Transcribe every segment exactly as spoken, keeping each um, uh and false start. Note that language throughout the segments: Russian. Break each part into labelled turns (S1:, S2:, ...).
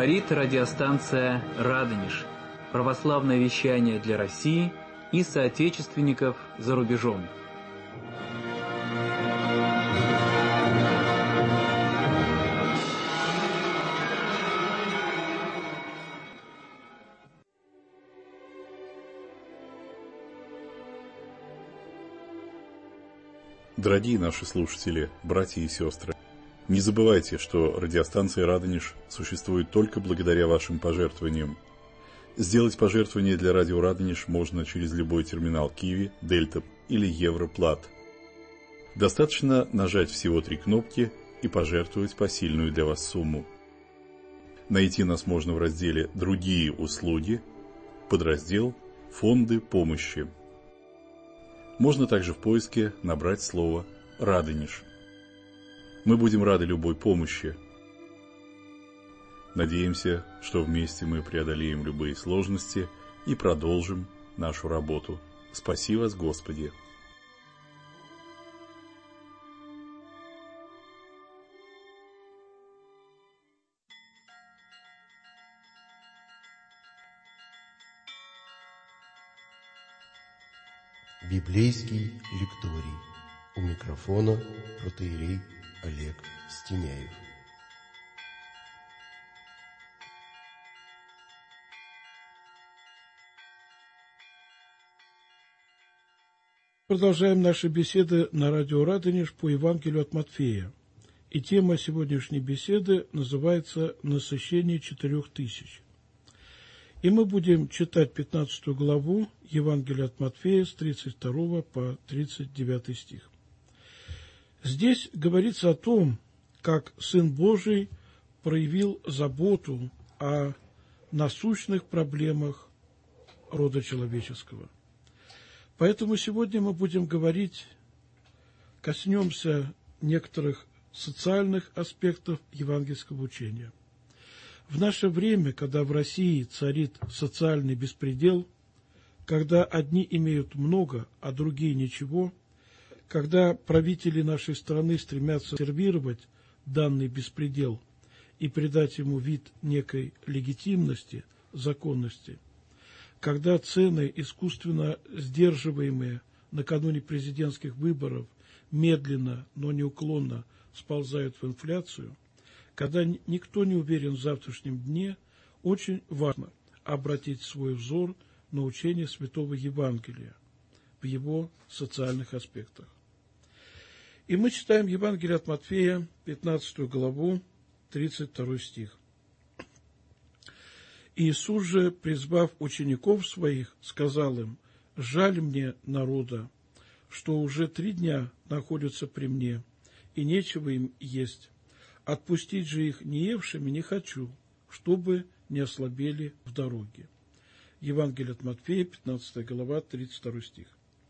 S1: Говорит радиостанция «Радонеж». Православное вещание для России и соотечественников за рубежом.
S2: Дорогие наши слушатели, братья и сестры, не забывайте, что радиостанция «Радонеж» существует только благодаря вашим пожертвованиям. Сделать пожертвование для радио «Радонеж» можно через любой терминал Киви, Дельта или Европлат. Достаточно нажать всего три кнопки и пожертвовать посильную для вас сумму. Найти нас можно в разделе «Другие услуги», подраздел «Фонды помощи». Можно также в поиске набрать слово «Радонеж». Мы будем рады любой помощи. Надеемся, что вместе мы преодолеем любые сложности и продолжим нашу работу. Спаси вас, Господи!
S3: Библейский лекторий. У микрофона протоиерей Олег Стеняев.
S4: Продолжаем наши беседы на радио «Радонеж» по Евангелию от Матфея. И тема сегодняшней беседы называется «Насыщение четырех тысяч». И мы будем читать пятнадцатую главу Евангелия от Матфея с тридцать второго по тридцать девятый стих. Здесь говорится о том, как Сын Божий проявил заботу о насущных проблемах рода человеческого. Поэтому сегодня мы будем говорить, коснемся некоторых социальных аспектов евангельского учения. В наше время, когда в России царит социальный беспредел, когда одни имеют много, а другие ничего, когда правители нашей страны стремятся сервировать данный беспредел и придать ему вид некой легитимности, законности, когда цены, искусственно сдерживаемые накануне президентских выборов, медленно, но неуклонно сползают в инфляцию, когда никто не уверен в завтрашнем дне, очень важно обратить свой взор на учение Святого Евангелия в его социальных аспектах. И мы читаем Евангелие от Матфея, пятнадцатую главу, тридцать второй стих. «Иисус же, призвав учеников своих, сказал им: жаль мне народа, что уже три дня находятся при мне, и нечего им есть. Отпустить же их неевшими не хочу, чтобы не ослабели в дороге». Евангелие от Матфея, пятнадцатая глава, тридцать второй стих.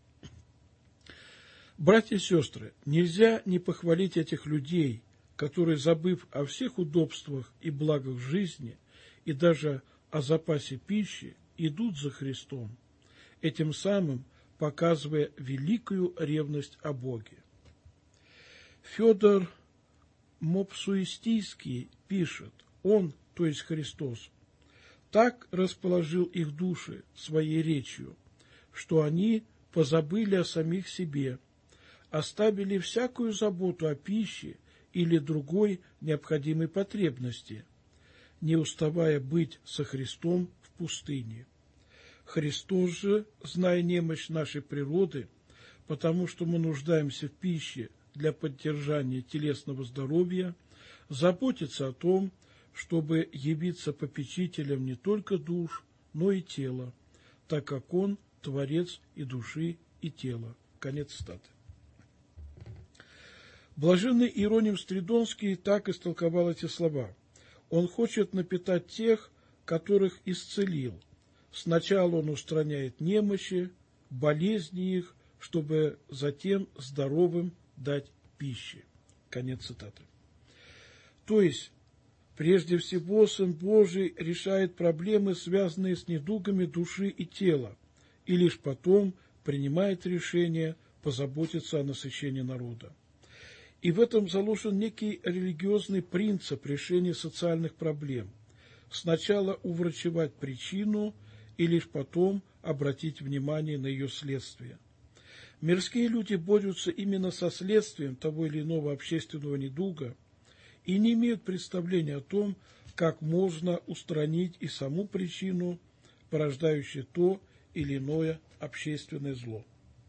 S4: Братья и сестры, нельзя не похвалить этих людей, которые, забыв о всех удобствах и благах жизни, и даже о запасе пищи, идут за Христом, этим самым показывая великую ревность о Боге. Федор Мопсуистийский пишет: он, то есть Христос, так расположил их души своей речью, что они позабыли о самих себе, оставили всякую заботу о пище или другой необходимой потребности, не уставая быть со Христом в пустыне. Христос же, зная немощь нашей природы, потому что мы нуждаемся в пище для поддержания телесного здоровья, заботится о том, чтобы явиться попечителем не только душ, но и тела, так как Он – Творец и души, и тела. Конец цитаты. Блаженный Иероним Стридонский так истолковал эти слова. Он хочет напитать тех, которых исцелил. Сначала он устраняет немощи, болезни их, чтобы затем здоровым дать пищи. Конец цитаты. То есть, прежде всего, Сын Божий решает проблемы, связанные с недугами души и тела, и лишь потом принимает решение позаботиться о насыщении народа. И в этом заложен некий религиозный принцип решения социальных проблем. сначала уврачевать причину и лишь потом обратить внимание на ее следствие. Мирские люди борются именно со следствием того или иного общественного недуга и не имеют представления о том, как можно устранить и саму причину, порождающую то или иное общественное зло.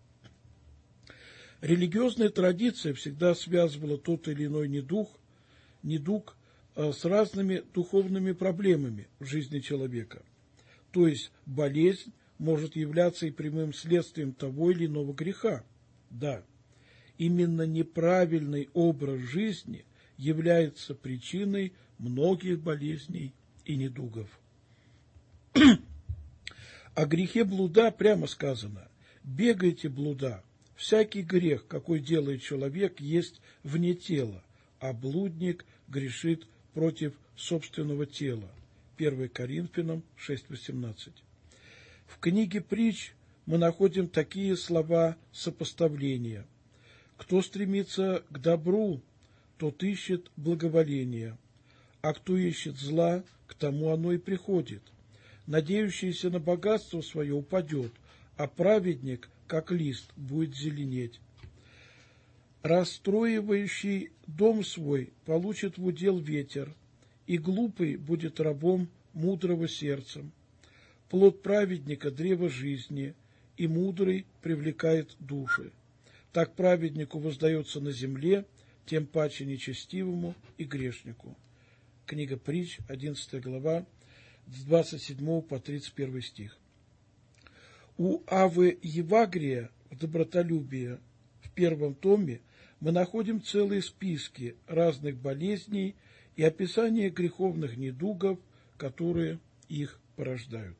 S4: Религиозная традиция всегда связывала тот или иной недуг, недуг с разными духовными проблемами в жизни человека. То есть болезнь может являться и прямым следствием того или иного греха. Да, именно неправильный образ жизни является причиной многих болезней и недугов. О грехе блуда прямо сказано: «Бегайте, блуда, всякий грех, какой делает человек, есть вне тела, а блудник грешит против собственного тела». первое Коринфянам шесть восемнадцать. В книге притч мы находим такие слова сопоставления: «Кто стремится к добру, тот ищет благоволения, а кто ищет зла, к тому оно и приходит. Надеющийся на богатство свое упадет, а праведник, как лист, будет зеленеть. Расстроивающий дом свой получит в удел ветер, и глупый будет рабом мудрого сердцем. Плод праведника – древо жизни, и мудрый привлекает души. Так праведнику воздается на земле, тем паче нечестивому и грешнику». Книга притч, одиннадцатая глава, с двадцать седьмого по тридцать первый стих. У Авы Евагрия в «Добротолюбии» в первом томе мы находим целые списки разных болезней и описание греховных недугов, которые их порождают.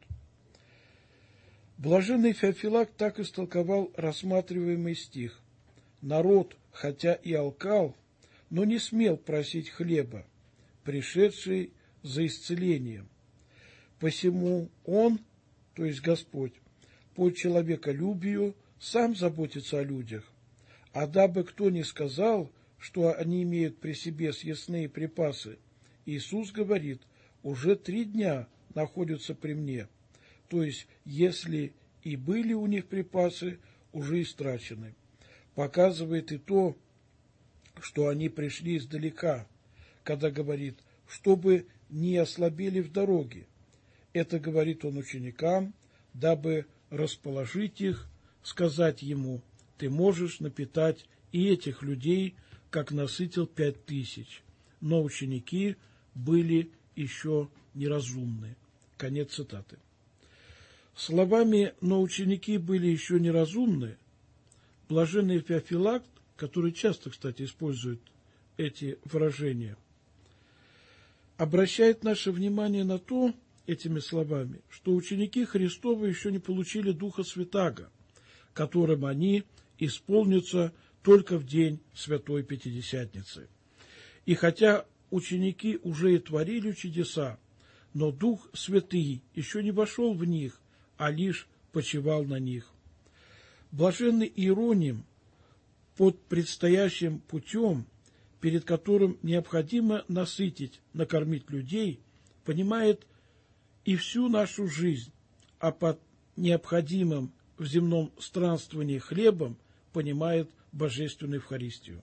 S4: Блаженный Феофилакт так истолковал рассматриваемый стих: «Народ, хотя и алкал, но не смел просить хлеба, пришедший за исцелением. Посему он, то есть Господь, по человеколюбию сам заботится о людях, а дабы кто ни сказал, что они имеют при себе съестные припасы, Иисус говорит: уже три дня находятся при мне, то есть если и были у них припасы, уже истрачены. Показывает и то, что они пришли издалека, когда говорит, чтобы не ослабели в дороге. Это говорит он ученикам, дабы расположить их, сказать ему: ты можешь напитать и этих людей, как насытил пять тысяч. Но ученики были еще неразумны. Конец цитаты. Словами «но ученики были еще неразумны» блаженный Феофилакт, который часто, кстати, использует эти выражения, обращает наше внимание на то, этими словами, что ученики Христовы еще не получили Духа Святаго, которым они исполнятся только в день Святой Пятидесятницы. И хотя ученики уже и творили чудеса, но Дух Святый еще не вошел в них, а лишь почивал на них. Блаженный Иероним под предстоящим путем, перед которым необходимо насытить, накормить людей, понимает и всю нашу жизнь, а под необходимым в земном странствовании хлебом понимает Божественную Евхаристию.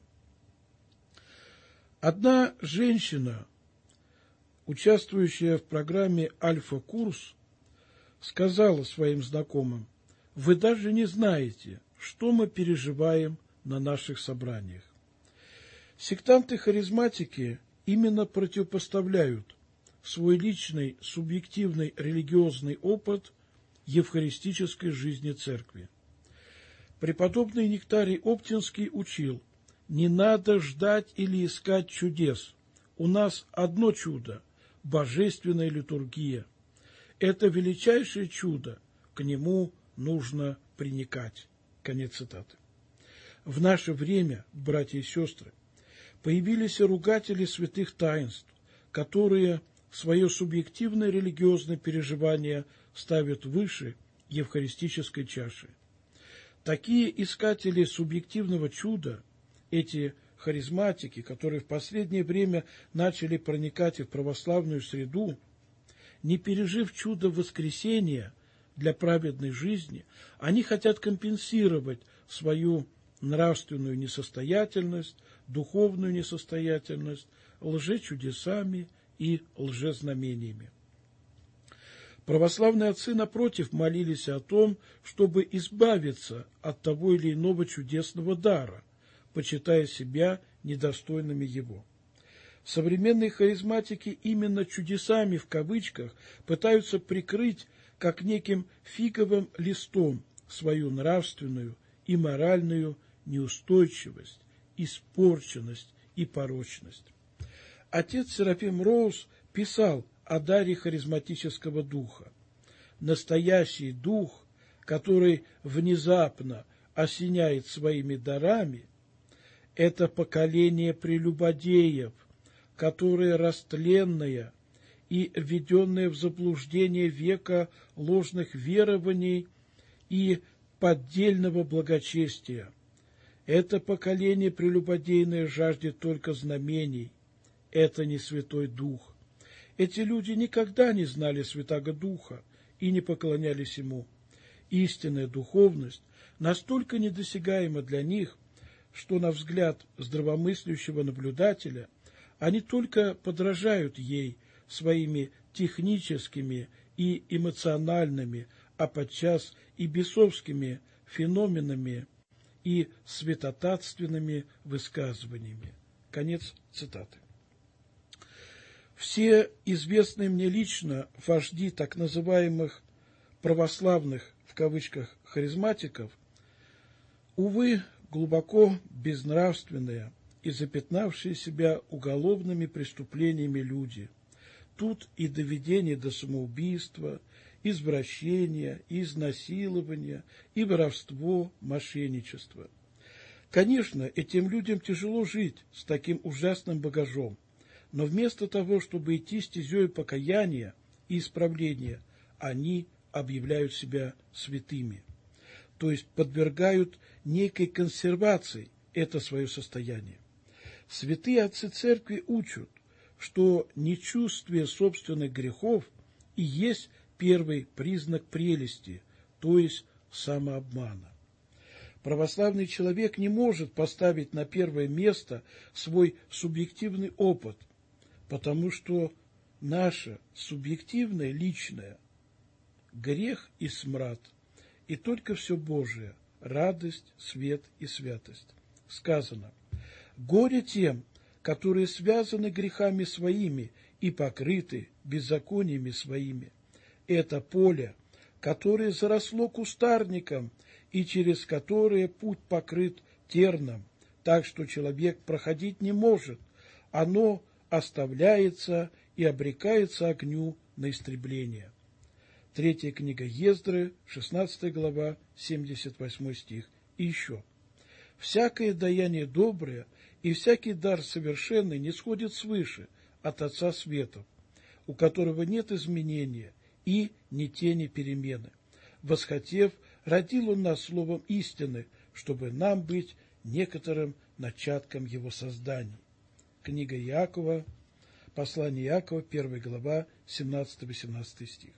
S4: Одна женщина, участвующая в программе «Альфа-курс», сказала своим знакомым: «Вы даже не знаете, что мы переживаем на наших собраниях». Сектанты-харизматики именно противопоставляют свой личный субъективный религиозный опыт евхаристической жизни церкви. Преподобный Нектарий Оптинский учил: не надо ждать или искать чудес. У нас одно чудо – божественная литургия. Это величайшее чудо, к нему нужно приникать. Конец цитаты. В наше время, братья и сестры, появились и ругатели святых таинств, которые свое субъективное религиозное переживание ставят выше евхаристической чаши. Такие искатели субъективного чуда, эти харизматики, которые в последнее время начали проникать и в православную среду, не пережив чудо воскресения для праведной жизни, они хотят компенсировать свою нравственную несостоятельность, духовную несостоятельность лжечудесами и лжезнамениями. Православные отцы, напротив, молились о том, чтобы избавиться от того или иного чудесного дара, почитая себя недостойными его. Современные харизматики именно чудесами, в кавычках, пытаются прикрыть, как неким фиговым листом, свою нравственную и моральную неустойчивость, испорченность и порочность. Отец Серафим Роуз писал о даре харизматического духа. Настоящий дух, который внезапно осеняет своими дарами, это поколение прелюбодеев, которое растленное и введенное в заблуждение века ложных верований и поддельного благочестия. Это поколение прелюбодейное жаждет только знамений. Это не Святой Дух. Эти люди никогда не знали Святаго Духа и не поклонялись Ему. Истинная духовность настолько недосягаема для них, что, на взгляд здравомыслящего наблюдателя, они только подражают ей своими техническими и эмоциональными, а подчас и бесовскими феноменами и святотатственными высказываниями. Конец цитаты. Все известные мне лично вожди так называемых православных, в кавычках, харизматиков, увы, глубоко безнравственные и запятнавшие себя уголовными преступлениями люди. Тут и доведение до самоубийства, извращение, и изнасилование, и воровство, мошенничество. Конечно, этим людям тяжело жить с таким ужасным багажом, но вместо того, чтобы идти стезей покаяния и исправления, они объявляют себя святыми, то есть подвергают некой консервации это свое состояние. Святые отцы церкви учат, что нечувствие собственных грехов и есть первый признак прелести, то есть самообмана. Православный человек не может поставить на первое место свой субъективный опыт, потому что наше субъективное, личное – грех и смрад, и только все Божие – радость, свет и святость. Сказано: «Горе тем, которые связаны грехами своими и покрыты беззакониями своими. Это поле, которое заросло кустарником и через которое путь покрыт терном, так что человек проходить не может. Оно оставляется и обрекается огню на истребление». Третья книга Ездры, шестнадцатая глава, семьдесят восьмой стих. И еще: «Всякое даяние доброе и всякий дар совершенный не сходит свыше от Отца Светов, у которого нет изменения и ни тени перемены. Восхотев, родил Он нас словом истины, чтобы нам быть некоторым начатком Его созданий». Книга Иакова, послание Иакова, первая глава, семнадцатый-восемнадцатый стих.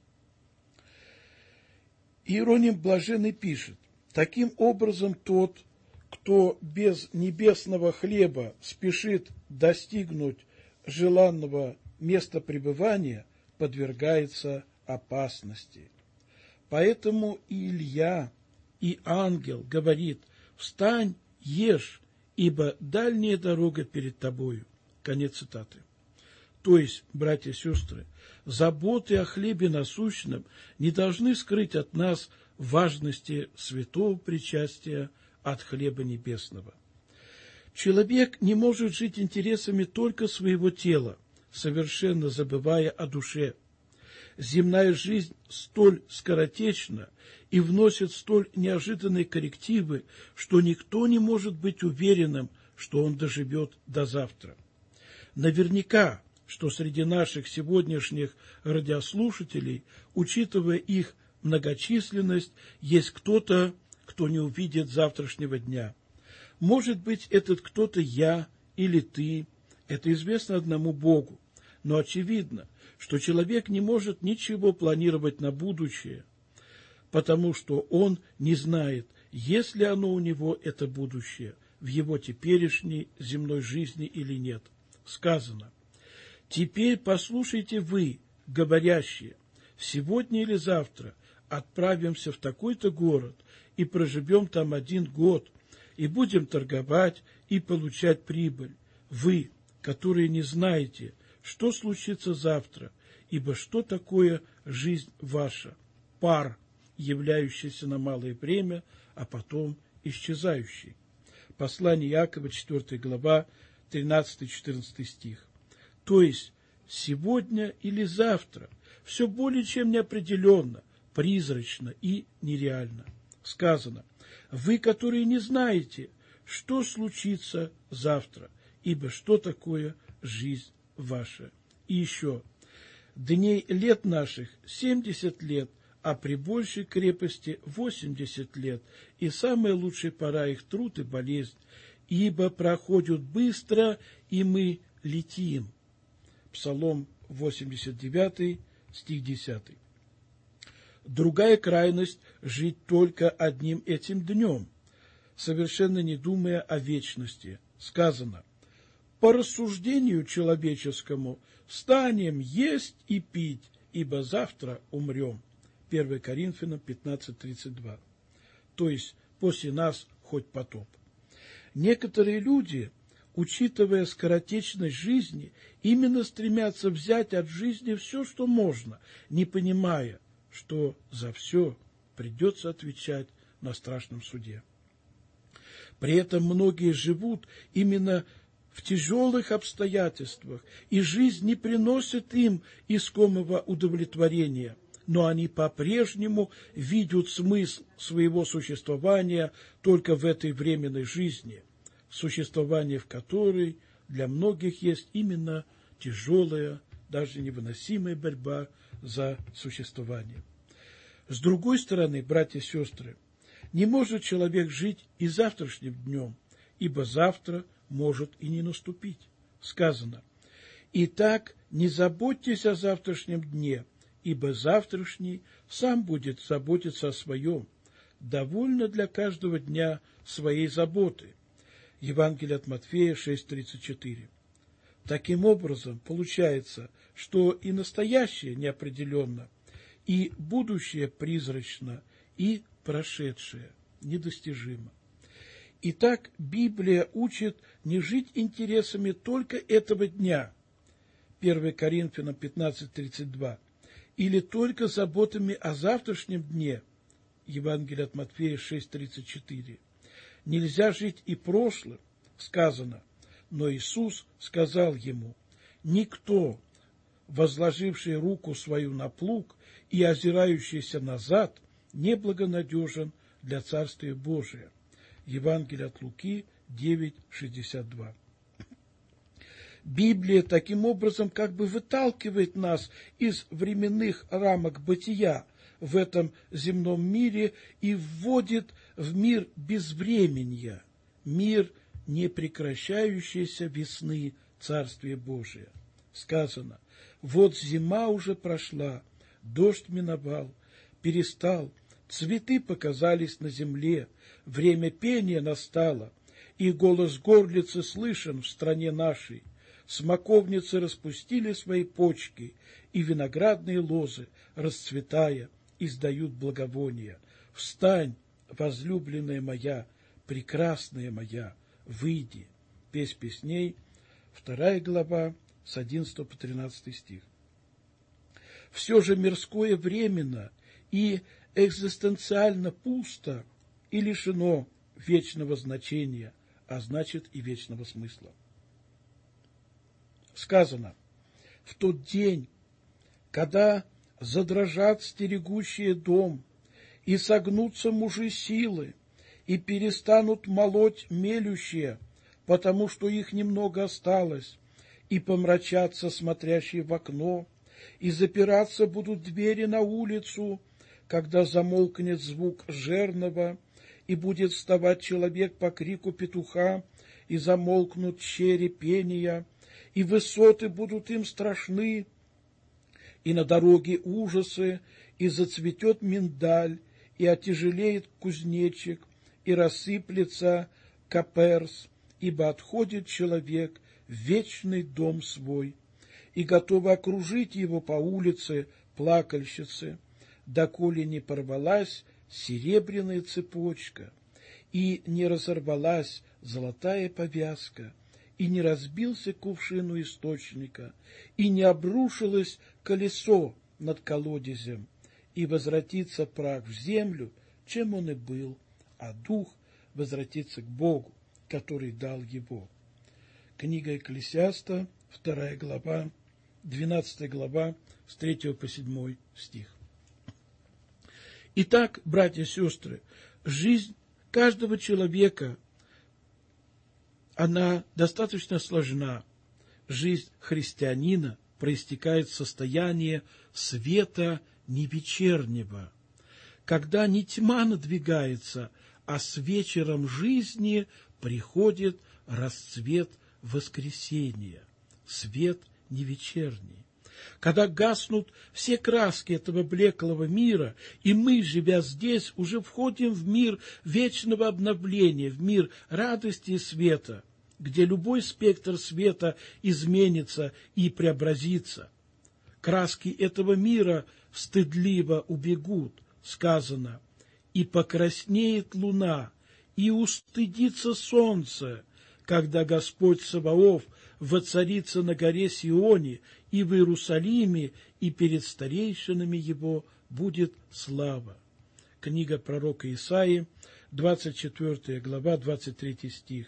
S4: Иероним Блаженный пишет: «Таким образом тот, кто без небесного хлеба спешит достигнуть желанного места пребывания, подвергается опасности». Поэтому и Илья, и ангел говорит: «Встань, ешь, ибо дальняя дорога перед тобою». Конец цитаты. То есть, братья и сестры, заботы о хлебе насущном не должны скрыть от нас важности святого причастия от хлеба небесного. Человек не может жить интересами только своего тела, совершенно забывая о душе. Земная жизнь столь скоротечна и вносит столь неожиданные коррективы, что никто не может быть уверенным, что он доживет до завтра. Наверняка, что среди наших сегодняшних радиослушателей, учитывая их многочисленность, есть кто-то, кто не увидит завтрашнего дня. Может быть, этот кто-то я или ты, это известно одному Богу. Но очевидно, что человек не может ничего планировать на будущее, потому что он не знает, есть ли оно у него, это будущее, в его теперешней земной жизни или нет. Сказано: «Теперь послушайте вы, говорящие, сегодня или завтра отправимся в такой-то город и проживем там один год, и будем торговать и получать прибыль. Вы, которые не знаете, что случится завтра, ибо что такое жизнь ваша? Пар, являющийся на малое время, а потом исчезающий». Послание Иакова, четвёртая глава, тринадцатый-четырнадцатый стих. То есть, сегодня или завтра, все более чем неопределенно, призрачно и нереально. Сказано: «Вы, которые не знаете, что случится завтра, ибо что такое жизнь ваша». И еще: «Дней лет наших семьдесят лет, а при большей крепости восемьдесят лет, и самая лучшая пора их труд и болезнь, ибо проходят быстро, и мы летим». Псалом восемьдесят девятый, стих десятый. Другая крайность – жить только одним этим днем, совершенно не думая о вечности. Сказано: «По рассуждению человеческому станем есть и пить, ибо завтра умрем». первое Коринфянам пятнадцать тридцать два. То есть, после нас хоть потоп. Некоторые люди, учитывая скоротечность жизни, именно стремятся взять от жизни все, что можно, не понимая, что за все придется отвечать на страшном суде. При этом многие живут именно в тяжелых обстоятельствах, и жизнь не приносит им искомого удовлетворения, но они по-прежнему видят смысл своего существования только в этой временной жизни, существование в которой для многих есть именно тяжелая, даже невыносимая борьба за существование. С другой стороны, братья и сестры, не может человек жить и завтрашним днем, ибо завтра может и не наступить. Сказано: «Итак, не заботьтесь о завтрашнем дне, ибо завтрашний сам будет заботиться о своем. Довольно для каждого дня своей заботы». Евангелие от Матфея шесть тридцать четыре. Таким образом, получается, что и настоящее неопределенно, и будущее призрачно, и прошедшее недостижимо. Итак, Библия учит не жить интересами только этого дня, первое Коринфянам пятнадцать тридцать два, или только заботами о завтрашнем дне, Евангелие от Матфея шесть тридцать четыре. Нельзя жить и прошлым, сказано, но Иисус сказал ему: «Никто, возложивший руку свою на плуг и озирающийся назад, неблагонадежен для Царствия Божия». Евангелие от Луки девять шестьдесят два. Библия таким образом как бы выталкивает нас из временных рамок бытия в этом земном мире и вводит в мир безвременья, мир непрекращающейся весны Царствия Божия. Сказано: «Вот зима уже прошла, дождь миновал, перестал, цветы показались на земле, время пения настало, и голос горлицы слышен в стране нашей. Смоковницы распустили свои почки, и виноградные лозы, расцветая, издают благовония. Встань, возлюбленная моя, прекрасная моя, выйди». Песнь песней, вторая глава, с одиннадцатого по тринадцатый стих. Все же мирское временно и экзистенциально пусто и лишено вечного значения, а значит и вечного смысла. Сказано: «В тот день, когда задрожат стерегущие дом, и согнутся мужи силы, и перестанут молоть мелющие, потому что их немного осталось, и помрачатся смотрящие в окно, и запираться будут двери на улицу, когда замолкнет звук жернова, и будет вставать человек по крику петуха, и замолкнут щери пения, и высоты будут им страшны, и на дороге ужасы, и зацветет миндаль, и отяжелеет кузнечик, и рассыплется каперс, ибо отходит человек в вечный дом свой, и готовы окружить его по улице плакальщицы, доколе не порвалась серебряная цепочка, и не разорвалась золотая повязка, и не разбился кувшин у источника, и не обрушилось колесо над колодезем, и возвратится прах в землю, чем он и был, а дух возвратится к Богу, который дал его. Книга Экклесиаста, вторая глава, двенадцатая глава, с третьего по седьмой стих. Итак, братья и сестры, жизнь каждого человека, она достаточно сложна. Жизнь христианина проистекает в состоянии света не вечернего, когда не тьма надвигается, а с вечером жизни приходит расцвет воскресения, свет не вечерний. Когда гаснут все краски этого блеклого мира, и мы, живя здесь, уже входим в мир вечного обновления, в мир радости и света, где любой спектр света изменится и преобразится. Краски этого мира стыдливо убегут, сказано, и покраснеет луна, и устыдится солнце, когда Господь Саваоф воцарится на горе Сионе, и в Иерусалиме, и перед старейшинами его будет слава. Книга пророка Исаии, двадцать четвёртая глава, двадцать третий стих.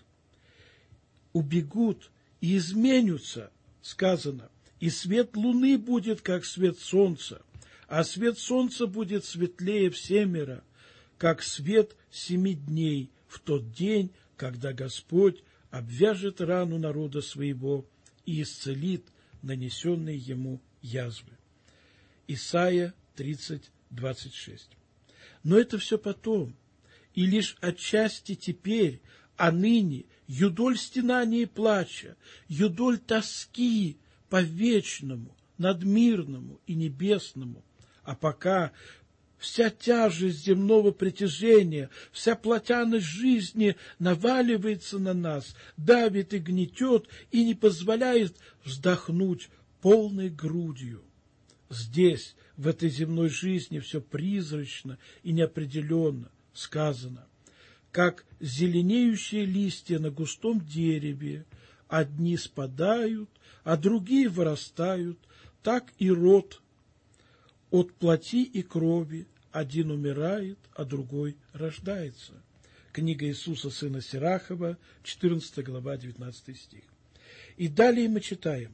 S4: Убегут и изменятся, сказано, и свет луны будет, как свет солнца, а свет солнца будет светлее всемира, как свет семи дней в тот день, когда Господь обвяжет рану народа своего и исцелит нанесенные ему язвы. Исайя тридцать, двадцать шесть. Но это все потом, и лишь отчасти теперь, а ныне юдоль стенания и плача, юдоль тоски по вечному, надмирному и небесному, а пока вся тяжесть земного притяжения, вся плотяность жизни наваливается на нас, давит и гнетет, и не позволяет вздохнуть полной грудью. Здесь, в этой земной жизни, все призрачно и неопределенно, сказано, как зеленеющие листья на густом дереве, одни спадают, а другие вырастают, так и род от плоти и крови, один умирает, а другой рождается. Книга Иисуса, сына Сирахова, четырнадцатая глава, девятнадцатый стих. И далее мы читаем.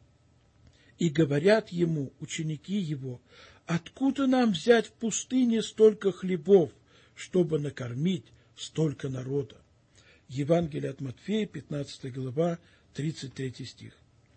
S4: И говорят ему ученики его, откуда нам взять в пустыне столько хлебов, чтобы накормить столько народа? Евангелие от Матфея, пятнадцатая глава, тридцать третий стих.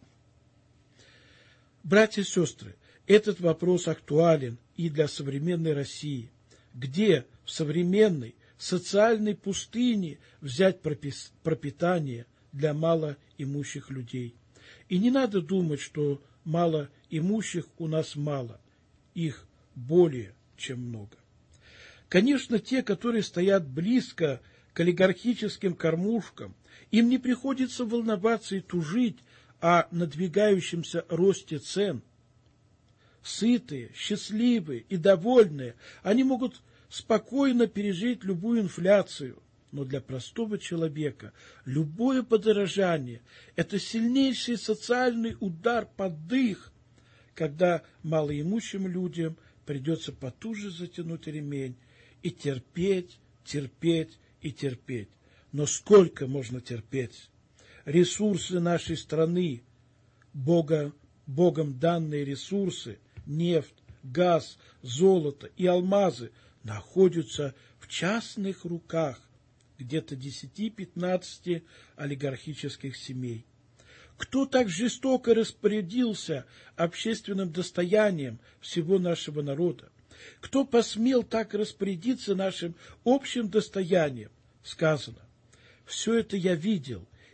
S4: Братья и сестры, этот вопрос актуален и для современной России. Где в современной социальной пустыне взять пропитание для малоимущих людей? И не надо думать, что малоимущих у нас мало, их более чем много. Конечно, те, которые стоят близко к олигархическим кормушкам, им не приходится волноваться и тужить о надвигающемся росте цен. Сытые, счастливые и довольные, они могут спокойно пережить любую инфляцию. Но для простого человека любое подорожание – это сильнейший социальный удар под дых, когда малоимущим людям придется потуже затянуть ремень и терпеть, терпеть и терпеть. Но сколько можно терпеть? Ресурсы нашей страны, Бога, Богом данные ресурсы, нефть, газ, золото и алмазы находятся в частных руках где-то десяти-пятнадцати олигархических семей. Кто так жестоко распорядился общественным достоянием всего нашего народа? Кто посмел так распорядиться нашим общим достоянием? Сказано, все это я видел,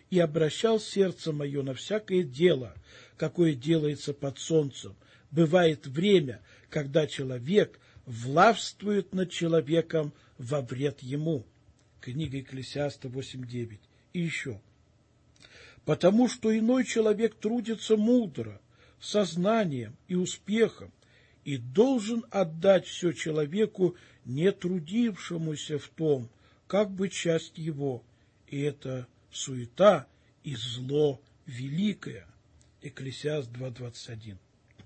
S4: и обращал сердце мое на всякое дело, какое делается под солнцем. Бывает время, когда человек властвует над человеком во вред ему. Книга Екклесиаста восемь девять. И еще. Потому что иной человек трудится мудро, сознанием и успехом, и должен отдать все человеку, не трудившемуся в том, как бы часть его, и это суета и зло великое. Екклесиаст два двадцать один.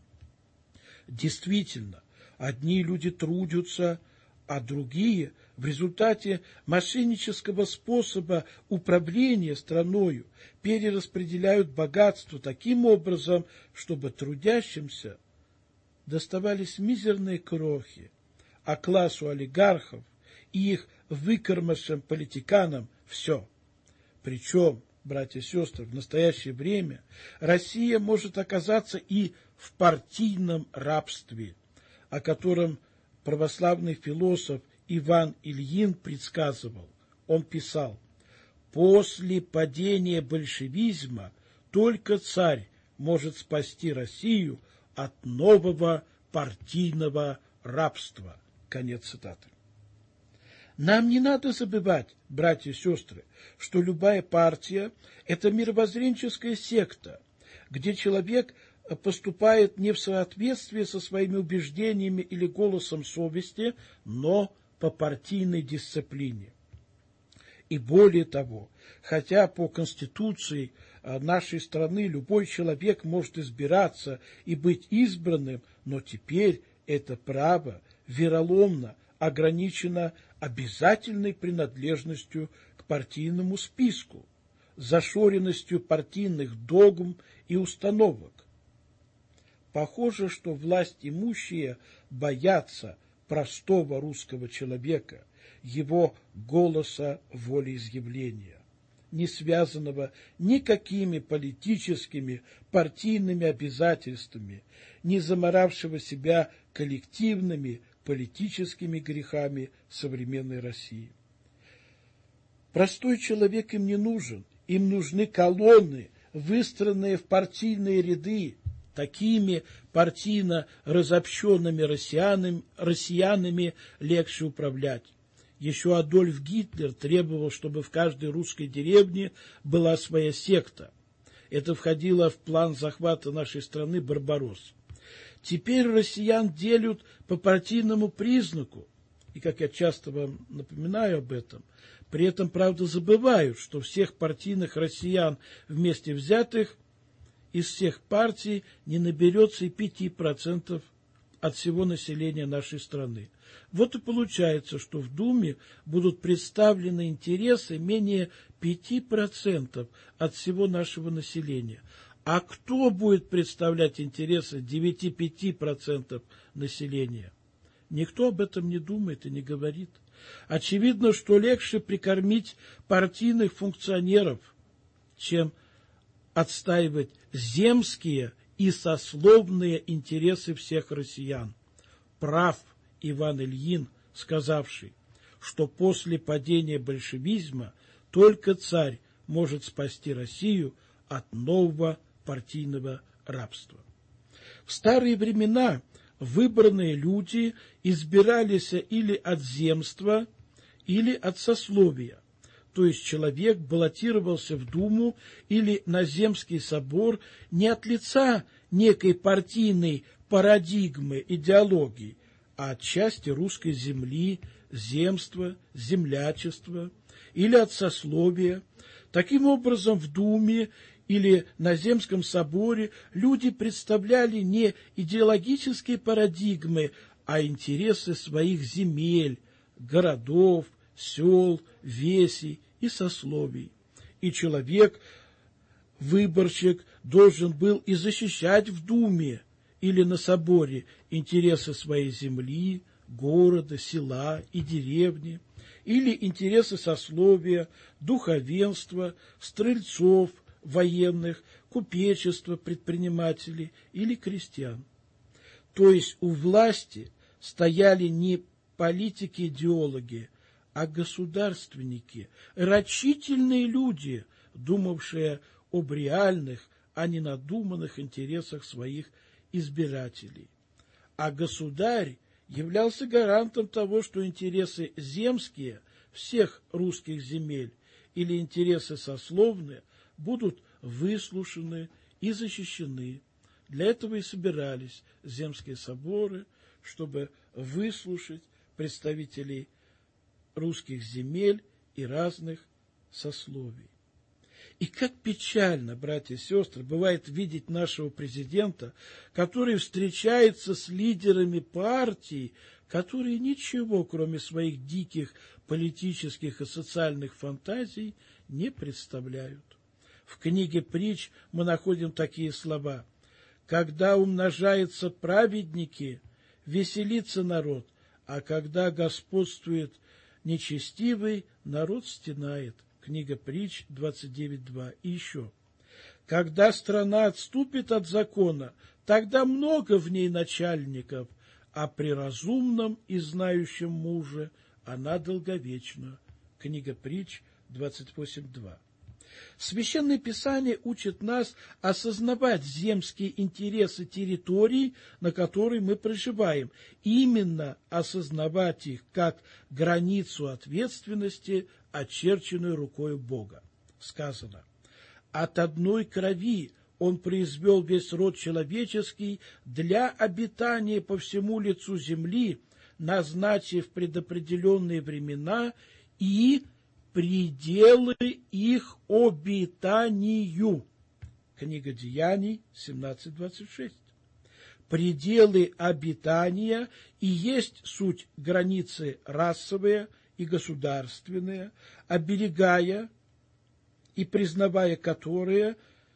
S4: Действительно, одни люди трудятся, а другие в результате мошеннического способа управления страною перераспределяют богатство таким образом, чтобы трудящимся доставались мизерные крохи, а классу олигархов и их выкормышам политиканам все. Причем, братья и сестры, в настоящее время Россия может оказаться и в партийном рабстве, о котором православный философ Иван Ильин предсказывал. Он писал: «После падения большевизма только царь может спасти Россию от нового партийного рабства». Конец цитаты. Нам не надо забывать, братья и сестры, что любая партия – это мировоззренческая секта, где человек поступает не в соответствии со своими убеждениями или голосом совести, но по партийной дисциплине. И более того, хотя по Конституции нашей страны любой человек может избираться и быть избранным, но теперь это право вероломно ограничено обязательной принадлежностью к партийному списку, зашоренностью партийных догм и установок. Похоже, что власть имущие боятся простого русского человека, его голоса волеизъявления, не связанного никакими политическими, партийными обязательствами, не заморавшего себя коллективными политическими грехами современной России. Простой человек им не нужен, им нужны колонны, выстроенные в партийные ряды. Такими партийно разобщенными россиянами, россиянами легче управлять. Еще Адольф Гитлер требовал, чтобы в каждой русской деревне была своя секта. Это входило в план захвата нашей страны Барбаросс. Теперь россиян делят по партийному признаку, и, как я часто вам напоминаю об этом, при этом, правда, забывают, что всех партийных россиян вместе взятых из всех партий не наберется и пяти процентов от всего населения нашей страны. Вот и получается, что в Думе будут представлены интересы менее пяти процентов от всего нашего населения. А кто будет представлять интересы девяти целых пяти десятых процента населения? Никто об этом не думает и не говорит. Очевидно, что легче прикормить партийных функционеров, чем отстаивать земские и сословные интересы всех россиян. Прав Иван Ильин, сказавший, что после падения большевизма только царь может спасти Россию от нового партийного рабства. В старые времена выбранные люди избирались или от земства, или от сословия. То есть человек баллотировался в Думу или на Земский собор не от лица некой партийной парадигмы, идеологии, а от части русской земли, земства, землячества или от сословия. Таким образом, в Думе или на Земском соборе люди представляли не идеологические парадигмы, а интересы своих земель, городов, сел, весей и сословий. И человек, выборщик, должен был и защищать в Думе или на соборе интересы своей земли, города, села и деревни, или интересы сословия, духовенства, стрельцов, военных, купечества, предпринимателей или крестьян. То есть у власти стояли не политики-идеологи, а государственники, рачительные люди, думавшие об реальных, а не надуманных интересах своих избирателей. А государь являлся гарантом того, что интересы земские всех русских земель или интересы сословные будут выслушаны и защищены. Для этого и собирались земские соборы, чтобы выслушать представителей русских земель и разных сословий. И как печально, братья и сестры, бывает видеть нашего президента, который встречается с лидерами партий, которые ничего, кроме своих диких политических и социальных фантазий, не представляют. В книге «Притч» мы находим такие слова: «Когда умножаются праведники, веселится народ, а когда господствует нечестивый, народ стенает». Книга Притч двадцать девять два. И еще. «Когда страна отступит от закона, тогда много в ней начальников, а при разумном и знающем муже она долговечна». Книга Притч двадцать восемь два. Священное Писание учит нас осознавать земские интересы территорий, на которой мы проживаем, именно осознавать их как границу ответственности, очерченную рукой Бога. Сказано: «От одной крови Он произвел весь род человеческий для обитания по всему лицу земли, назначив предопределенные времена и пределы их обитанию». Книга Деяний семнадцать двадцать шесть. Пределы обитания и есть суть границы расовые и государственные, оберегая и признавая которые,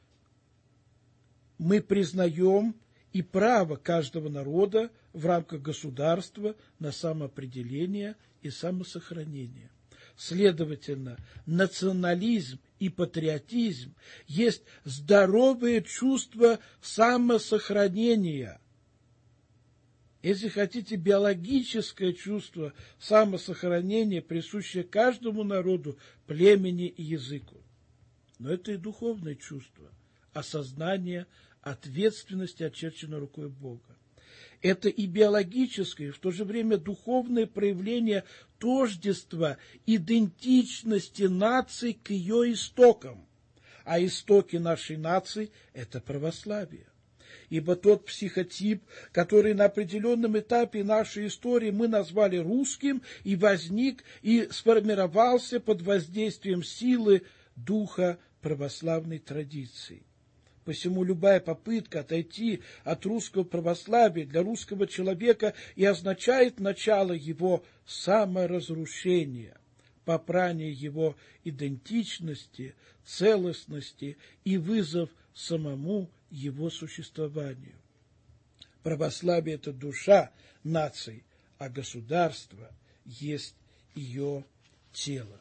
S4: мы признаем и право каждого народа в рамках государства на самоопределение и самосохранение. Следовательно, национализм и патриотизм есть здоровое чувство самосохранения. Если хотите, биологическое чувство самосохранения, присущее каждому народу, племени и языку. Но это и духовное чувство, осознание ответственности, очерченной рукой Бога. Это и биологическое, и в то же время духовное проявление тождества, идентичности нации к ее истокам. А истоки нашей нации – это православие. Ибо тот психотип, который на определенном этапе нашей истории мы назвали русским, и возник, и сформировался под воздействием силы духа православной традиции. Посему любая попытка отойти от русского православия для русского человека и означает начало его саморазрушения, попрание его идентичности, целостности и вызов самому его существованию. Православие – это душа нации, а государство есть ее тело.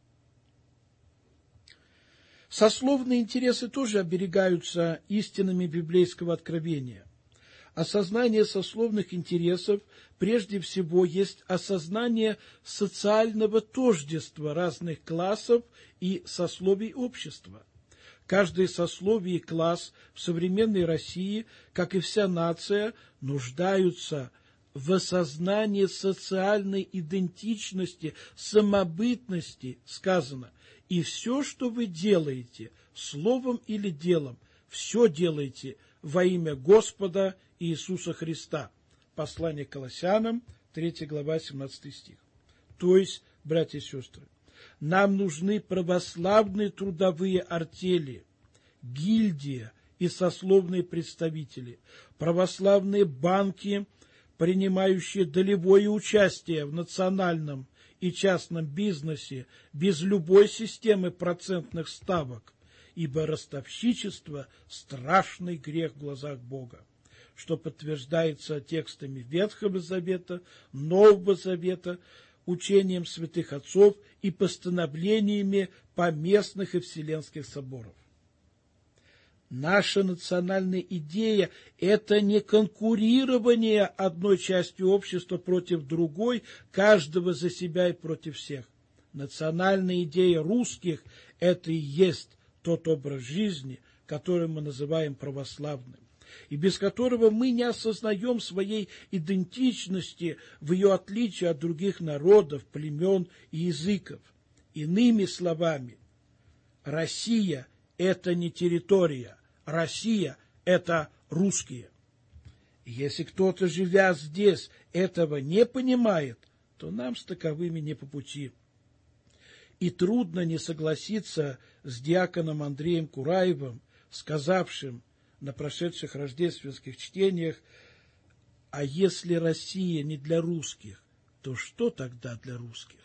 S4: Сословные интересы тоже оберегаются истинами библейского откровения. Осознание сословных интересов прежде всего есть осознание социального тождества разных классов и сословий общества. Каждое сословие и класс в современной России, как и вся нация, нуждаются в осознании социальной идентичности, самобытности. Сказано: «И все, что вы делаете, словом или делом, все делайте во имя Господа Иисуса Христа». Послание к Колоссянам, третья глава, семнадцатый стих. То есть, братья и сестры, нам нужны православные трудовые артели, гильдия и сословные представители, православные банки, принимающие долевое участие в национальном и частном бизнесе без любой системы процентных ставок, ибо ростовщичество – страшный грех в глазах Бога, что подтверждается текстами Ветхого Завета, Нового Завета, учением святых отцов и постановлениями поместных и вселенских соборов. Наша национальная идея – это не конкурирование одной части общества против другой, каждого за себя и против всех. Национальная идея русских – это и есть тот образ жизни, который мы называем православным, и без которого мы не осознаем своей идентичности в ее отличии от других народов, племен и языков. Иными словами, Россия – это не территория, Россия – это русские. И если кто-то, живя здесь, этого не понимает, то нам с таковыми не по пути. И трудно не согласиться с диаконом Андреем Кураевым, сказавшим на прошедших рождественских чтениях: а если Россия не для русских, то что тогда для русских?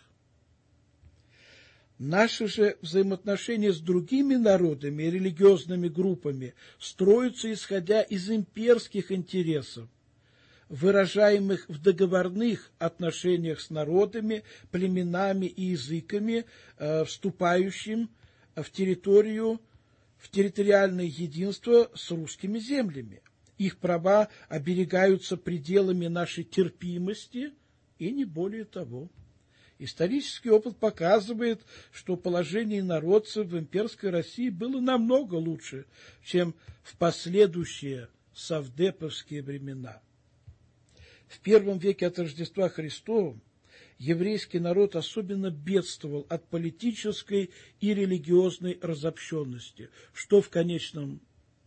S4: Наши же взаимоотношения с другими народами и религиозными группами строятся исходя из имперских интересов, выражаемых в договорных отношениях с народами, племенами и языками, э, вступающим в территорию, в территориальное единство с русскими землями. Их права оберегаются пределами нашей терпимости и не более того. Исторический опыт показывает, что положение инородцев в имперской России было намного лучше, чем в последующие совдеповские времена. В первом веке от Рождества Христова еврейский народ особенно бедствовал от политической и религиозной разобщенности, что в конечном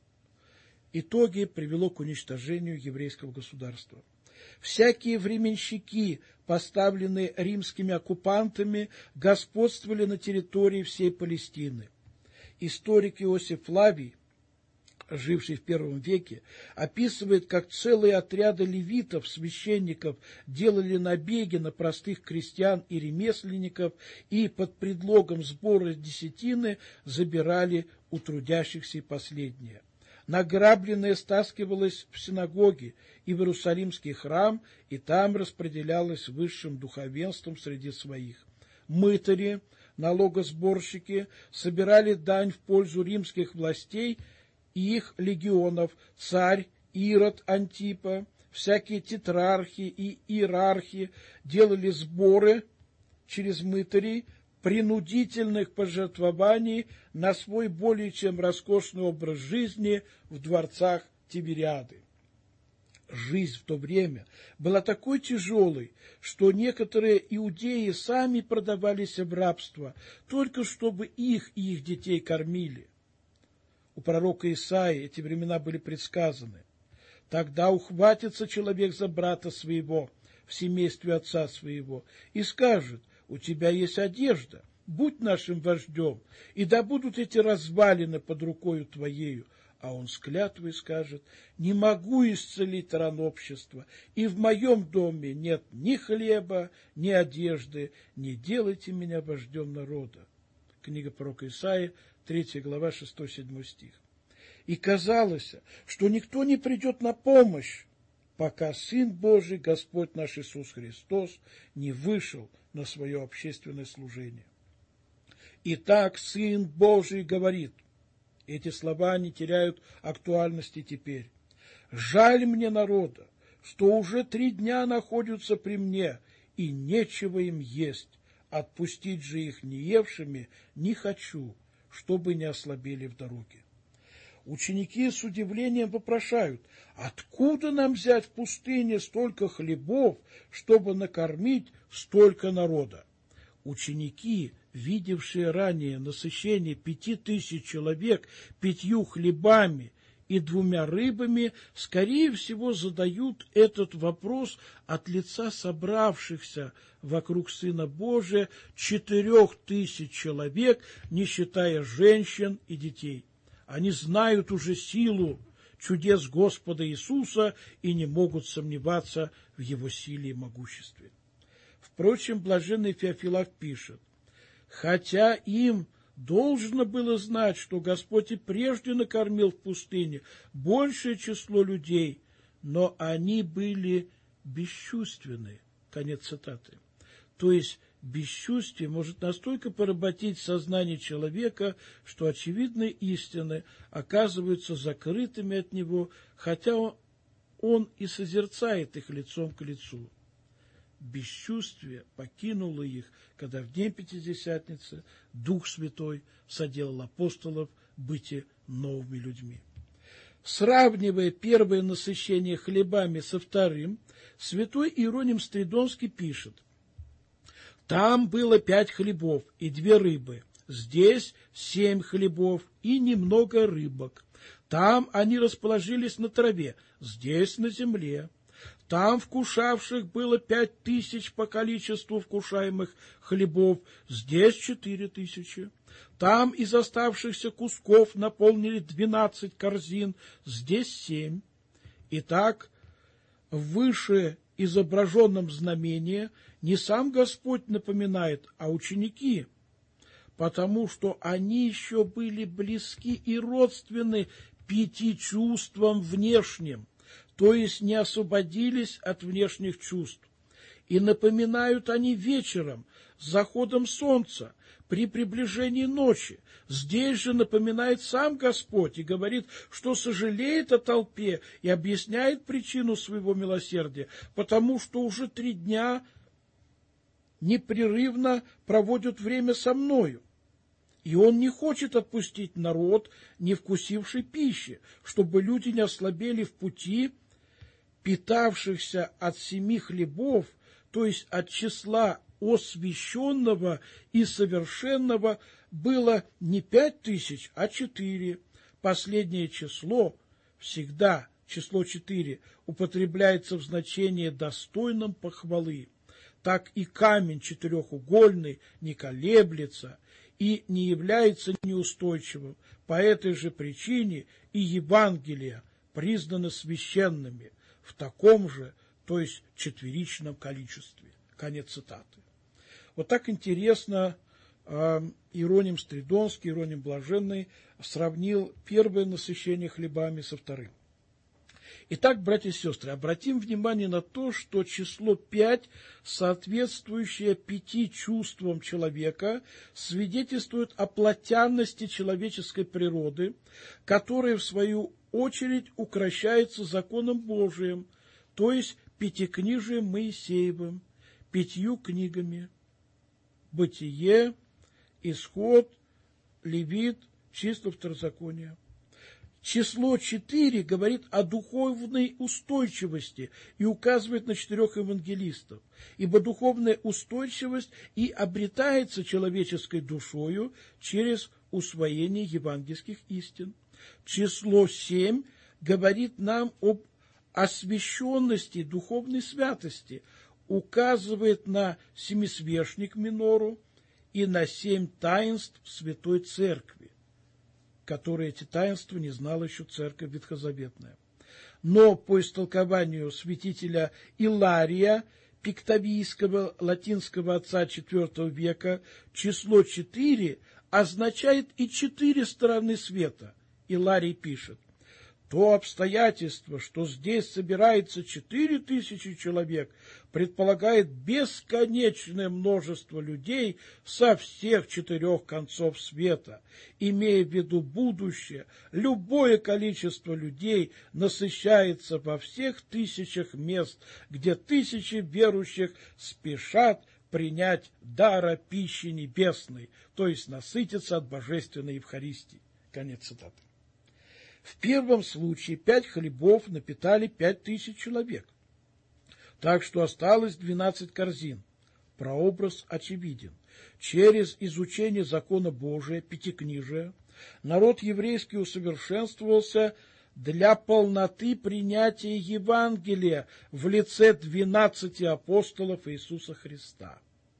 S4: итоге привело к уничтожению еврейского государства. Всякие временщики, поставленные римскими оккупантами, господствовали на территории всей Палестины. Историк Иосиф Флавий, живший в первом веке, описывает, как целые отряды левитов, священников, делали набеги на простых крестьян и ремесленников и под предлогом сбора десятины забирали у трудящихся последнее. Награбленное стаскивалось в синагоги и в Иерусалимский храм, и там распределялось высшим духовенством среди своих. Мытари, налогосборщики собирали дань в пользу римских властей и их легионов, царь Ирод Антипа, всякие тетрархи и иерархи делали сборы через мытарей, принудительных пожертвований на свой более чем роскошный образ жизни в дворцах Тибериады. Жизнь в то время была такой тяжелой, что некоторые иудеи сами продавались в рабство, только чтобы их и их детей кормили. У пророка Исаии эти времена были предсказаны. Тогда ухватится человек за брата своего в семействе отца своего и скажет: у тебя есть одежда, будь нашим вождем, и да будут эти развалины под рукою твоею. А он с клятвой скажет: не могу исцелить ран общества, и в моем доме нет ни хлеба, ни одежды, не делайте меня вождем народа. Книга пророка Исаии, третья глава, шестой-седьмой стих. И казалось, что никто не придет на помощь, пока Сын Божий, Господь наш Иисус Христос, не вышел на свое общественное служение. Итак, Сын Божий говорит, эти слова не теряют актуальности теперь: «Жаль мне народа, что уже три дня находятся при мне, и нечего им есть. Отпустить же их не евшими не хочу, чтобы не ослабели в дороге». Ученики с удивлением вопрошают: откуда нам взять в пустыне столько хлебов, чтобы накормить столько народа? Ученики, видевшие ранее насыщение пяти тысяч человек пятью хлебами и двумя рыбами, скорее всего задают этот вопрос от лица собравшихся вокруг Сына Божия четырех тысяч человек, не считая женщин и детей. Они знают уже силу чудес Господа Иисуса и не могут сомневаться в Его силе и могуществе. Впрочем, блаженный Феофилак пишет: хотя им должно было знать, что Господь и прежде накормил в пустыне большее число людей, но они были бесчувственны. Конец цитаты. То есть бесчувствие может настолько поработить сознание человека, что очевидные истины оказываются закрытыми от него, хотя он и созерцает их лицом к лицу. Бесчувствие покинуло их, когда в день Пятидесятницы Дух Святой соделал апостолов быть новыми людьми. Сравнивая первое насыщение хлебами со вторым, святой Иероним Стридонский пишет: «Там было пять хлебов и две рыбы, здесь семь хлебов и немного рыбок. Там они расположились на траве, здесь на земле. Там вкушавших было пять тысяч по количеству вкушаемых хлебов, здесь четыре тысячи. Там из оставшихся кусков наполнили двенадцать корзин, здесь семь. Итак, в выше изображенном знамении не сам Господь напоминает, а ученики, потому что они еще были близки и родственны пяти чувствам внешним, то есть не освободились от внешних чувств. И напоминают они вечером, с заходом солнца, при приближении ночи. Здесь же напоминает сам Господь и говорит, что сожалеет о толпе и объясняет причину своего милосердия, потому что уже три дня непрерывно проводят время со мною. И он не хочет отпустить народ, не вкусивший пищи, чтобы люди не ослабели в пути, питавшихся от семи хлебов, то есть от числа освященного и совершенного, было не пять тысяч, а четыре. Последнее число, всегда число четыре, употребляется в значении достойном похвалы. Так и камень четырехугольный не колеблется и не является неустойчивым. По этой же причине и Евангелия признаны священными в таком же, то есть четверичном количестве. Конец цитаты. Вот так интересно э, Иероним Стридонский, Иероним Блаженный сравнил первое насыщение хлебами со вторым. Итак, братья и сестры, обратим внимание на то, что число пять, соответствующее пяти чувствам человека, свидетельствует о плотянности человеческой природы, которая, в свою очередь, укрощается законом Божиим, то есть пятикнижием Моисеевым, пятью книгами: Бытие, Исход, Левит, Число, Второзаконие. Число четыре говорит о духовной устойчивости и указывает на четырех евангелистов, ибо духовная устойчивость и обретается человеческой душою через усвоение евангельских истин. Число семь говорит нам об освященности, духовной святости, указывает на семисвешник минору и на семь таинств Святой Церкви, которые эти таинства не знала еще Церковь Ветхозаветная. Но по истолкованию святителя Илария, пиктавийского латинского отца четвертого века, число четыре означает и четыре стороны света. Иларий пишет: то обстоятельство, что здесь собирается четыре тысячи человек, предполагает бесконечное множество людей со всех четырех концов света. Имея в виду будущее, любое количество людей насыщается во всех тысячах мест, где тысячи верующих спешат принять дара пищи небесной, то есть насытиться от божественной Евхаристии. Конец цитаты. В первом случае пять хлебов напитали пять тысяч человек, так что осталось двенадцать корзин. Прообраз очевиден. Через изучение закона Божия, пятикнижия, народ еврейский усовершенствовался для полноты принятия Евангелия в лице двенадцати апостолов Иисуса Христа.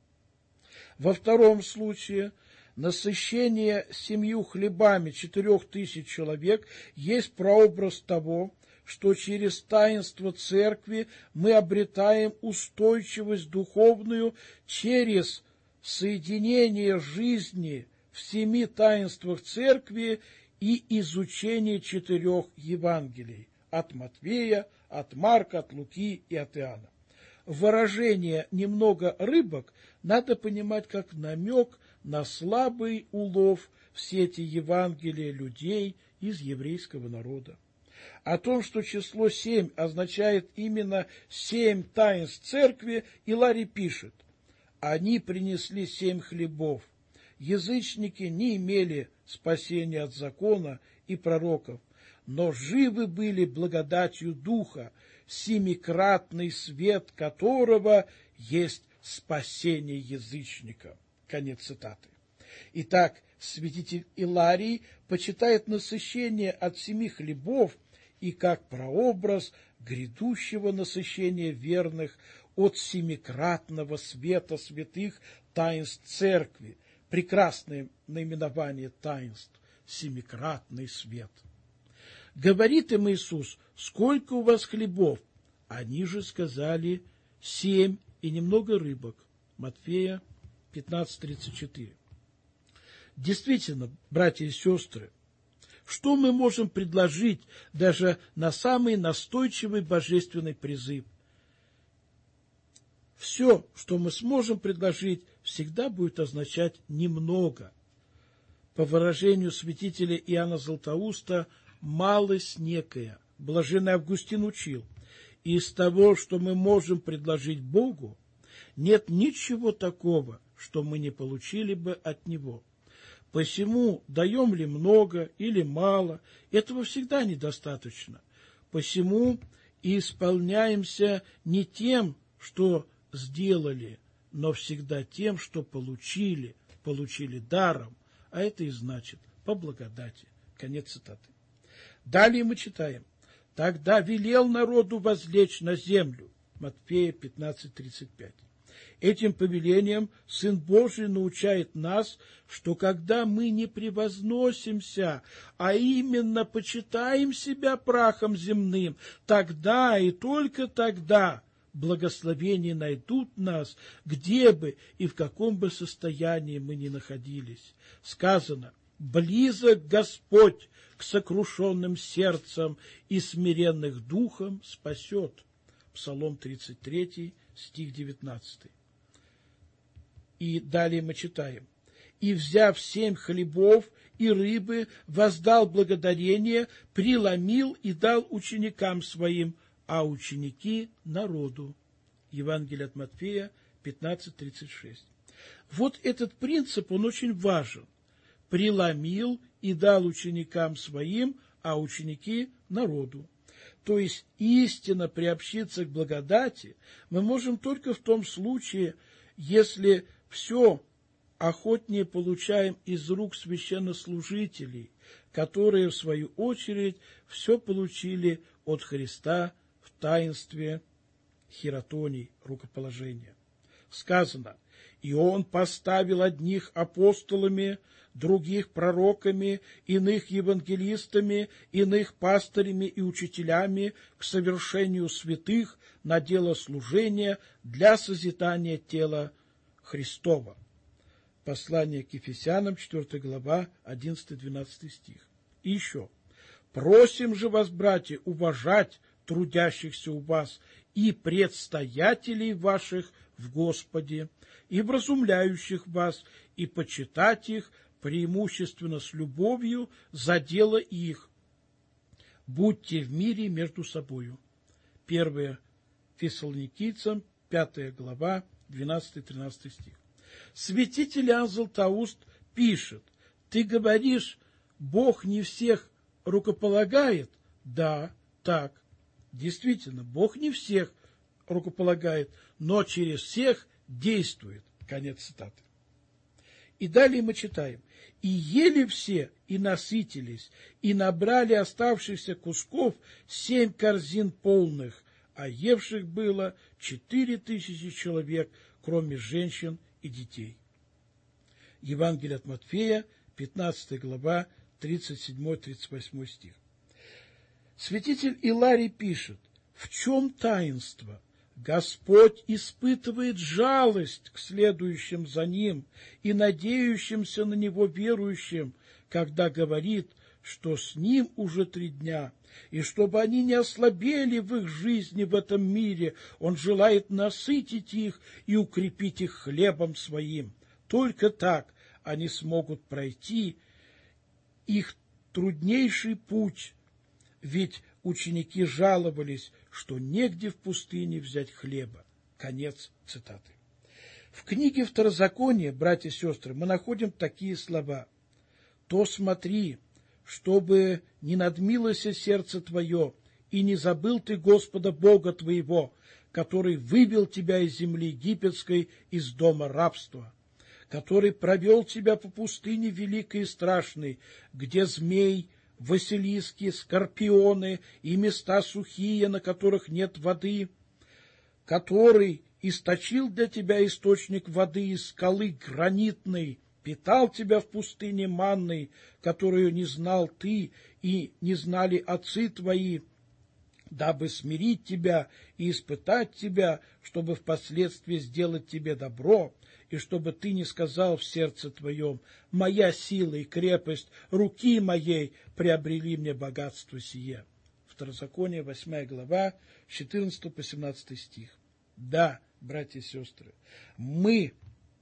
S4: Во втором случае насыщение семью хлебами четырех тысяч человек есть прообраз того, что через таинство Церкви мы обретаем устойчивость духовную через соединение жизни в семи таинствах Церкви и изучение четырех Евангелий от Матвея, от Марка, от Луки и от Иоанна. Выражение «немного рыбок» надо понимать как намек на слабый улов в сети Евангелия людей из еврейского народа. О том, что число семь означает именно семь таинств Церкви, Иларий пишет: «Они принесли семь хлебов. язычники не имели спасения от закона и пророков, но живы были благодатью Духа, семикратный свет которого есть спасение язычника». Конец цитаты. Итак, святитель Иларий почитает насыщение от семи хлебов и как прообраз грядущего насыщения верных от семикратного света святых таинств Церкви. Прекрасное наименование таинств – семикратный свет. Говорит им Иисус: «Сколько у вас хлебов?» Они же сказали: «Семь и немного рыбок». Матфея пятнадцать тридцать четыре. Действительно, братья и сестры, что мы можем предложить даже на самый настойчивый божественный призыв? Все, что мы сможем предложить, всегда будет означать немного. По выражению святителя Иоанна Златоуста, малость некая. Блаженный Августин учил: из того, что мы можем предложить Богу, нет ничего такого, что мы не получили бы от Него. Посему, даем ли много или мало, этого всегда недостаточно. Посему и исполняемся не тем, что сделали, но всегда тем, что получили, получили даром, а это и значит по благодати. Конец цитаты. Далее мы читаем: «Тогда велел народу возлечь на землю». Матфея пятнадцать тридцать пять. Этим повелением Сын Божий научает нас, что когда мы не превозносимся, а именно почитаем себя прахом земным, тогда и только тогда благословения найдут нас, где бы и в каком бы состоянии мы ни находились. Сказано: «Близок Господь к сокрушенным сердцам и смиренных духом спасет». Псалом тридцать три, стих девятнадцатый. И далее мы читаем: «И, взяв семь хлебов и рыбы, воздал благодарение, преломил и дал ученикам своим, а ученики — народу». Евангелие от Матфея пятнадцать тридцать шесть. Вот этот принцип, он очень важен. Преломил и дал ученикам своим, а ученики — народу. То есть истинно приобщиться к благодати мы можем только в том случае, если все охотнее получаем из рук священнослужителей, которые, в свою очередь, все получили от Христа в таинстве хиротоний, рукоположения. Сказано: «И Он поставил одних апостолами, других пророками, иных евангелистами, иных пастырями и учителями к совершению святых на дело служения для созидания тела Христова». Послание к Ефесянам, четвёртая глава, одиннадцатый-двенадцатый стих. И еще: «Просим же вас, братья, уважать трудящихся у вас и предстоятелей ваших в Господе, и вразумляющих вас, и почитать их преимущественно с любовью за дело их. Будьте в мире между собою». Первое Фессалоникийцам, пятая глава, двенадцатый-тринадцатый стих. Святитель Иоанн Златоуст пишет: «Ты говоришь, Бог не всех рукополагает?» Да, так. Действительно, Бог не всех рукополагает, но через всех действует. Конец цитаты. И далее мы читаем: «И ели все, и насытились, и набрали оставшихся кусков семь корзин полных, а евших было четыре тысячи человек, кроме женщин и детей». Евангелие от Матфея, пятнадцатая глава, тридцать седьмой — тридцать восьмой стих. Святитель Иларий пишет: «В чем таинство? Господь испытывает жалость к следующим за Ним и надеющимся на Него верующим, когда говорит, что с Ним уже три дня, и чтобы они не ослабели в их жизни в этом мире, Он желает насытить их и укрепить их хлебом Своим. Только так они смогут пройти их труднейший путь, ведь ученики жаловались, что негде в пустыне взять хлеба». Конец цитаты. В В книге Второзакония, братья и сестры, мы находим такие слова. «То смотри, чтобы не надмилось сердце твое, и не забыл ты Господа Бога твоего, который вывел тебя из земли египетской, из дома рабства, который провел тебя по пустыне великой и страшной, где змей, василиски, скорпионы и места сухие, на которых нет воды, который источил для тебя источник воды из скалы гранитной, питал тебя в пустыне манной, которую не знал ты и не знали отцы твои, дабы смирить тебя и испытать тебя, чтобы впоследствии сделать тебе добро, и чтобы ты не сказал в сердце твоем: моя сила и крепость руки моей приобрели мне богатство сие». Второзаконие, восьмая глава, с четырнадцатого по семнадцатый стих. Да, братья и сестры, мы,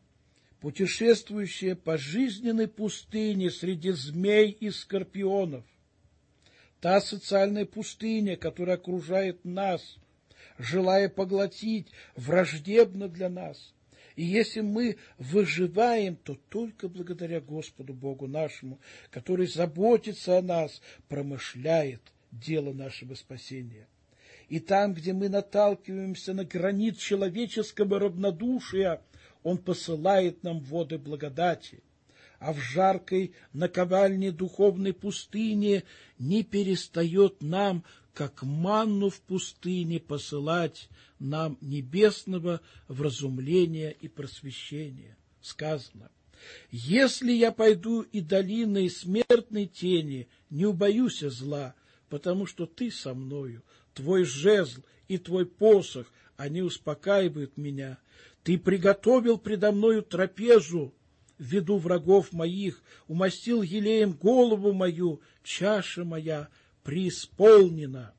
S4: путешествующие по жизненной пустыне среди змей и скорпионов, та социальная пустыня, которая окружает нас, желая поглотить, враждебна для нас. И если мы выживаем, то только благодаря Господу Богу нашему, который заботится о нас, промышляет дело нашего спасения. И там, где мы наталкиваемся на гранит человеческого равнодушия, Он посылает нам воды благодати. А в жаркой наковальне духовной пустыне не перестает нам, как манну в пустыне, посылать нам небесного вразумления и просвещения. Сказано: «Если я пойду и долиной смертной тени, не убоюсь зла, потому что ты со мною, твой жезл и твой посох, они успокаивают меня. Ты приготовил предо мною трапезу в виду врагов моих, умастил елеем голову мою, чаша моя преисполнена.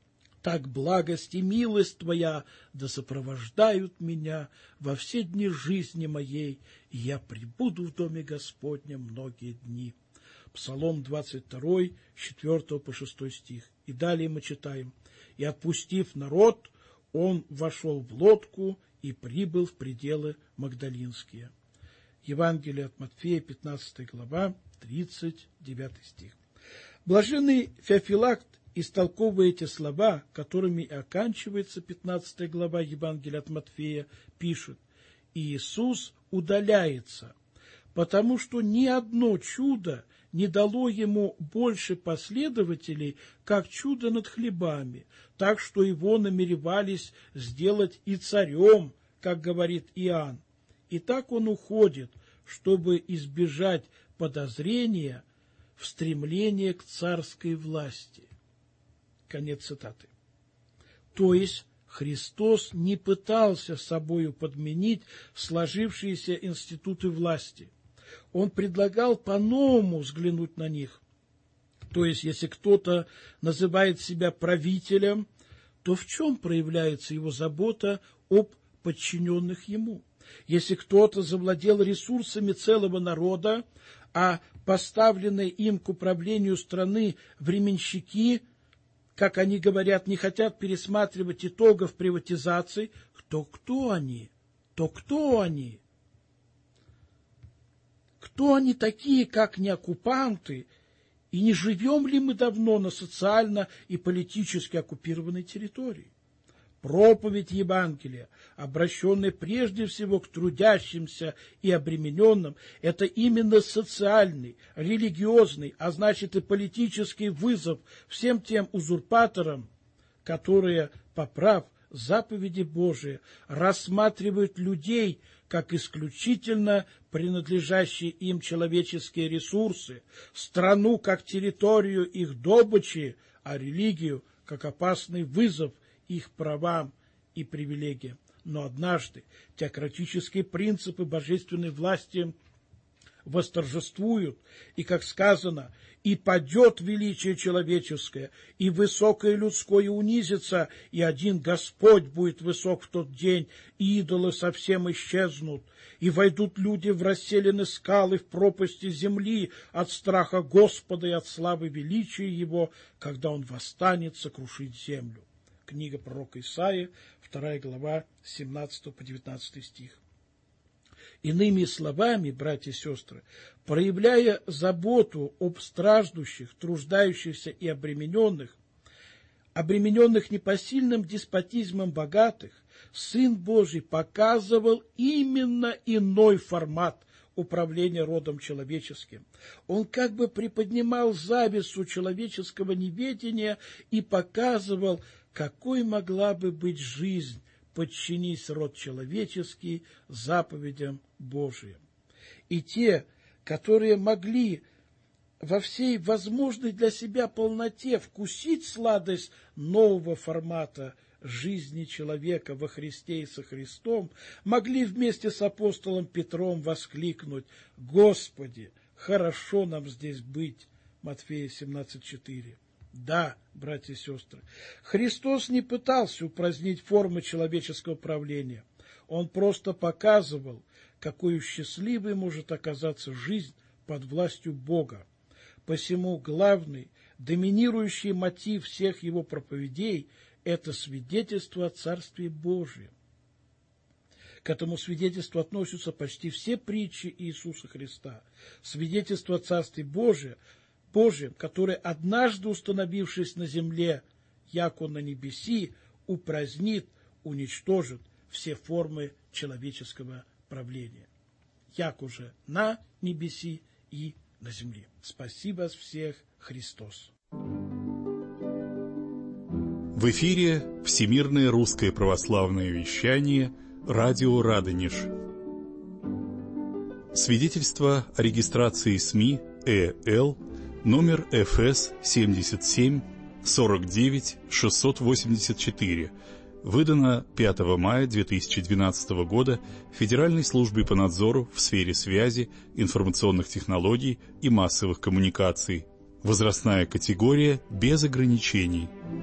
S4: Так благость и милость твоя да сопровождают меня во все дни жизни моей, и я пребуду в доме Господнем многие дни». Псалом двадцать два, с четвёртого по шестой стих. И далее мы читаем: «И отпустив народ, он вошел в лодку и прибыл в пределы Магдалинские». Евангелие от Матфея, пятнадцатая глава, тридцать девятый стих. Блаженный Феофилакт, истолковывая эти слова, которыми и оканчивается пятнадцатая глава Евангелия от Матфея, пишет: «Иисус удаляется, потому что ни одно чудо не дало ему больше последователей, как чудо над хлебами, так что его намеревались сделать и царем, как говорит Иоанн. И так он уходит, чтобы избежать подозрения в стремлении к царской власти». Конец цитаты. То есть Христос не пытался собою подменить сложившиеся институты власти. Он предлагал по-новому взглянуть на них. То есть, если кто-то называет себя правителем, то в чем проявляется его забота об подчиненных ему? Если кто-то завладел ресурсами целого народа, а поставленные им к управлению страны временщики, как они говорят, не хотят пересматривать итогов приватизации, то кто они? То кто они? Кто они такие, как не оккупанты? И не живем ли мы давно на социально и политически оккупированной территории? Проповедь Евангелия, обращенная прежде всего к трудящимся и обремененным, это именно социальный, религиозный, а значит и политический вызов всем тем узурпаторам, которые, поправ заповеди Божии, рассматривают людей как исключительно принадлежащие им человеческие ресурсы, страну как территорию их добычи, а религию как опасный вызов их правам и привилегиям. Но однажды теократические принципы божественной власти восторжествуют, и, как сказано, и падет величие человеческое, и высокое людское унизится, и один Господь будет высок в тот день, и идолы совсем исчезнут, и войдут люди в расселены скалы, в пропасти земли от страха Господа и от славы величия Его, когда Он восстанет сокрушить землю. Книга пророка Исаии, вторая глава, с семнадцатого по девятнадцатый стих. Иными словами, братья и сестры, проявляя заботу об страждущих, труждающихся и обремененных, обремененных непосильным деспотизмом богатых, Сын Божий показывал именно иной формат управления родом человеческим. Он как бы приподнимал завесу человеческого неведения и показывал, какой могла бы быть жизнь, подчинись род человеческий заповедям Божиим. И те, которые могли во всей возможной для себя полноте вкусить сладость нового формата жизни человека во Христе и со Христом, могли вместе с апостолом Петром воскликнуть: «Господи, хорошо нам здесь быть!» Матфея семнадцать четыре. Да, братья и сестры, Христос не пытался упразднить формы человеческого правления. Он просто показывал, какой счастливой может оказаться жизнь под властью Бога. Посему главный, доминирующий мотив всех его проповедей – это свидетельство о Царстве Божьем. К этому свидетельству относятся почти все притчи Иисуса Христа. Свидетельство о Царстве Божьем, Божьем, которое, однажды установившись на земле, яко на небеси, упразднит, уничтожит все формы человеческого правления. Яко же на небеси и на земле. Спасибо всех, Христос.
S2: В эфире Всемирное русское православное вещание «Радио Радонеж». Свидетельство о регистрации СМИ ЭЛ номер эф эс семьдесят семь сорок девять шестьсот восемьдесят четыре, выдано пятого мая две тысячи двенадцатого года Федеральной службой по надзору в сфере связи, информационных технологий и массовых коммуникаций. Возрастная категория без ограничений.